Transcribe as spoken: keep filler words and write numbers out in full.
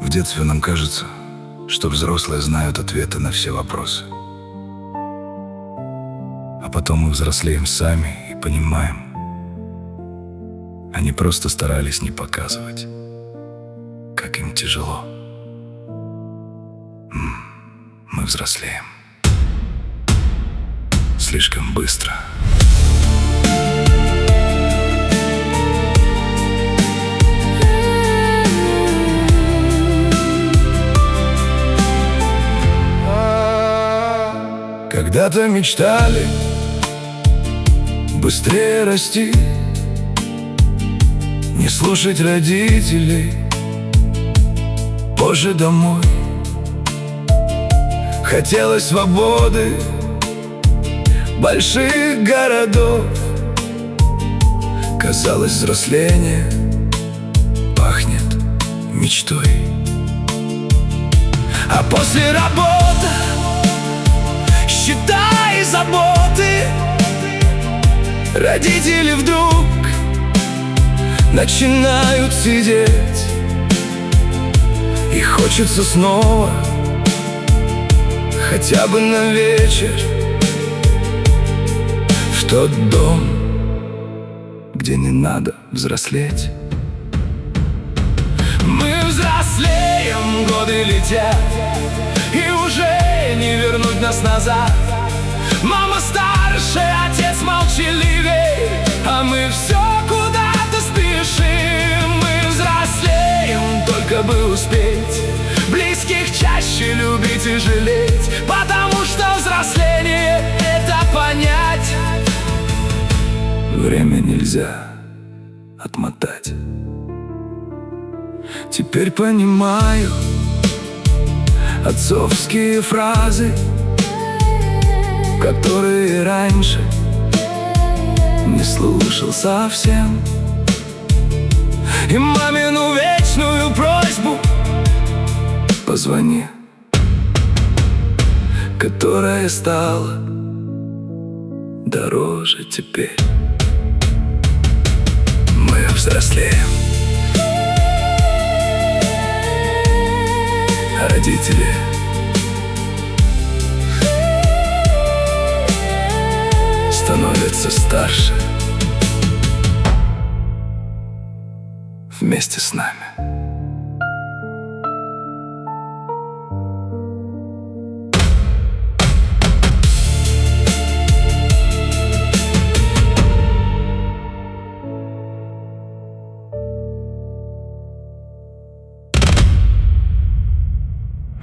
В детстве нам кажется, что взрослые знают ответы на все вопросы. А потом мы взрослеем сами и понимаем, они просто старались не показывать, как им тяжело. Мы взрослеем слишком быстро. Когда-то мечтали быстрее расти, не слушать родителей, позже домой. Хотелось свободы, больших городов. Казалось, взросление пахнет мечтой. А после работы, счета и заботы, родители вдруг начинают сидеть. И хочется снова, хотя бы на вечер, в тот дом, где не надо взрослеть. Мы взрослеем, годы летят, и уже не вернуть нас назад. Мама старше, отец молчаливей, а мы все куда-то спешим. Мы взрослеем, только бы успеть близких чаще любить и жалеть, потому что взросление — это понять. Время нельзя отмотать. Теперь понимаю отцовские фразы, которые раньше не слушал совсем. И мамину вечную просьбу: позвони, которая стала дороже теперь. Мы взрослеем, а родители становятся старше вместе с нами.